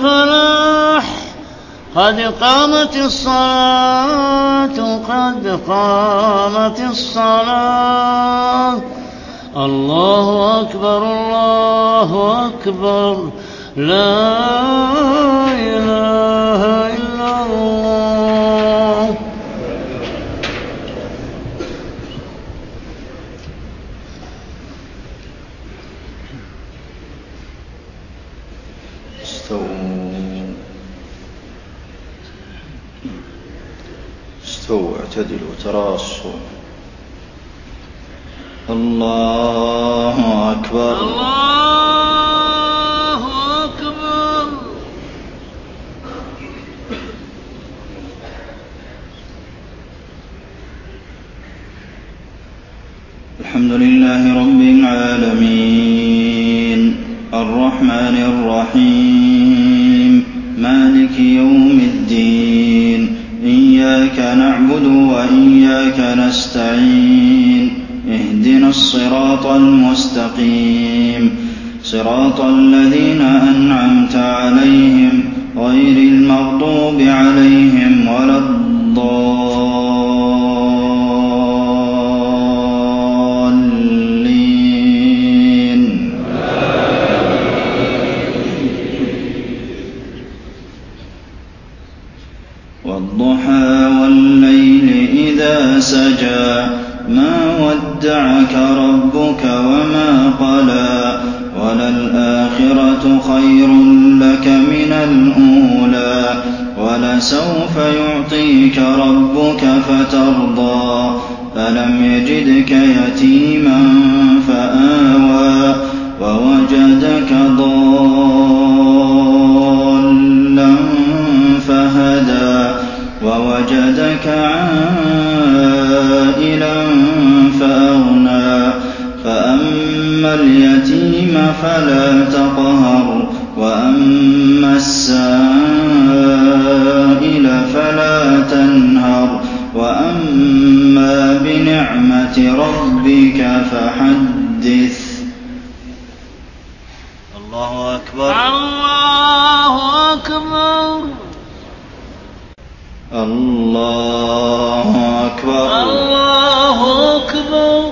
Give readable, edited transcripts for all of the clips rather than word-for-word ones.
الفلاح قد قامت الصلاة قد قامت الصلاة الله أكبر الله أكبر لا إله إلا الله. استووا اعتدلوا تراصوا. الله أكبر الله أكبر. الحمد لله رب العالمين الرحمن الرحيم مالك يوم الدين إياك نعبد وإياك نستعين اهدنا الصراط المستقيم صراط الذين أنعمت عليهم غير المغضوب عليهم ولا الضالين. والضحى والليل إذا سجى ما ودعك ربك وما قلى وللآخرة خير لك من الأولى ولسوف يعطيك ربك فترضى ألم يجدك يتيما فآوى ووجدك ضالا فهدى ووجدك عائلا فأغنى فأما اليتيم فلا تقهر وأما السائل فلا تنهر وأما بنعمة ربك فحدث. الله أكبر الله أكبر الله أكبر الله أكبر.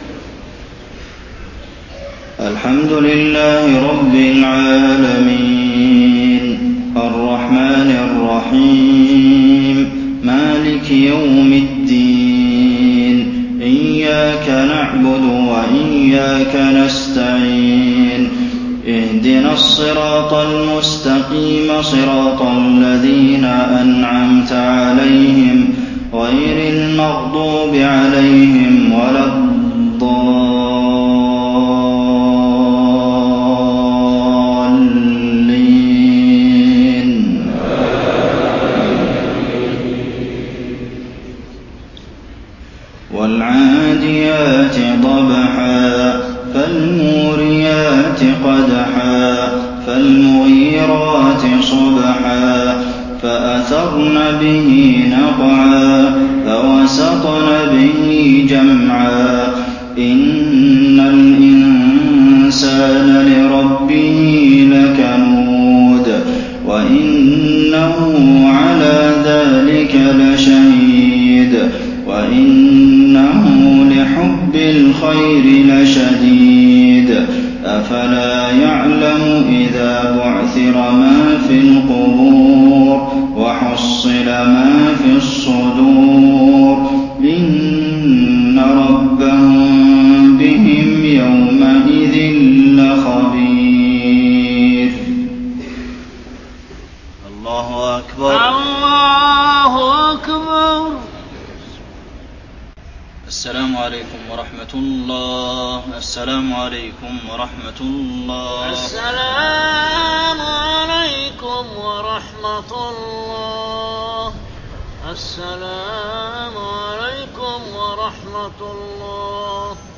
الحمد لله رب العالمين الرحمن الرحيم مالك يوم الدين إياك نعبد وإياك نستعين اهدنا الصراط المستقيم صراط الذين أنعمت عليهم غير المغضوب عليهم ولا الضالين. والعاديات ضبحا فالموريات قدحا فالمغيرات صبحا فأثرن به نقعا فوسطن به جمعا إن الإنسان لربه لكنود وإنه على ذلك لشهيد وإنه لحب الخير لشديد أفلا يعلم إذا بعثر ما في القبور وحصل ما في الصدور إن ربهم بهم يومئذ لخبير. الله أكبر الله أكبر. السلام عليكم ورحمة الله. السلام عليكم ورحمة الله. السلام عليكم ورحمة الله. السلام عليكم ورحمة الله.